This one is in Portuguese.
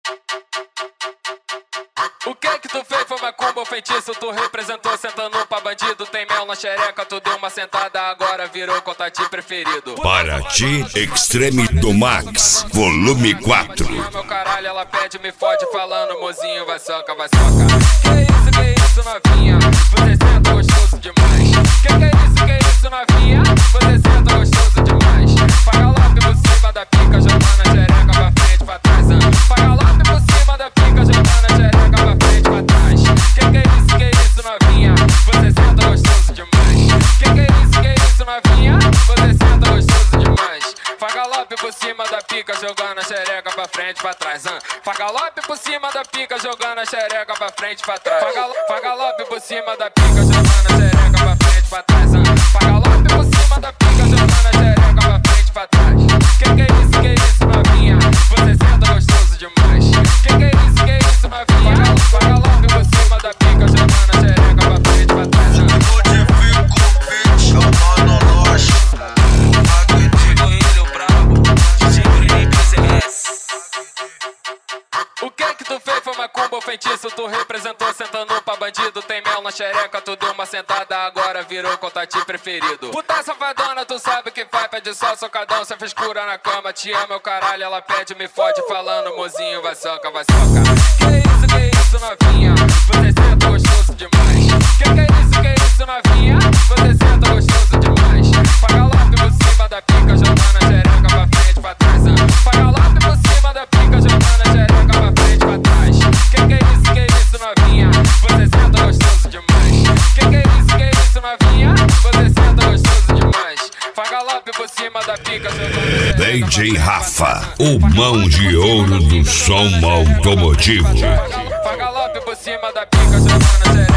O que tu fez foi macumba ou feitiço? Tu representou sentando pra bandido. Tem mel na xereca, tu deu uma sentada, agora virou contatinho preferido. Para ti, Extreme do Max, volume 4. Meu caralho, ela pede, me fode, falando, mozinho, vai soca, vai soca. Que isso, novinha? Você senta gostoso demais. Que isso, novinha? Você senta gostoso demais. Paga lá por cima da pica, jogando a xereca pra frente, pra trás. Paga lá por cima da pica, jogando a xereca pra frente, pra trás. Que isso, novinha? Você senta gostoso demais. Que isso, novinha? Você senta gostoso demais. Fagalope por cima da pica, jogando a xereca pra frente, pra trás. Fagalope por cima da pica, jogando a xereca pra frente, pra trás. Fagalope por cima da pica, jogando a xereca pra frente, pra trás. Fagalope por cima da pica, jogando a xereca pra frente, pra trás. Que isso, novinha? Você senta gostoso demais. Que isso, novinha? Fagalope por cima da pica, jogando a xereca pra frente, pra trás. O que tu fez foi macumba ou feitiço? Tu representou sentando pra bandido. Tem mel na xereca, tu deu uma sentada, agora virou contatinho preferido. Puta safadona, tu sabe que vai, pede só socadão. Cê fez cura na cama, te ama, meu caralho, ela pede, me fode, falando, mozinho, vai soca, vai soca. Que isso, novinha? Você senta gostoso demais. Que isso, novinha? Você senta gostoso demais. Paga logo por cima da pica, jogando a xereca pra frente, pra trás. Paga logo por cima da pica, jogando a xereca pra frente, pra trás. Que isso, novinha? Você senta gostoso demais. Que isso, novinha? Você senta gostoso demais. Fagalope por cima da pica, jogando a xereca. DJ Rafa, o mão de ouro do som automotivo. Fagalope por cima da pica, jogando a xereca.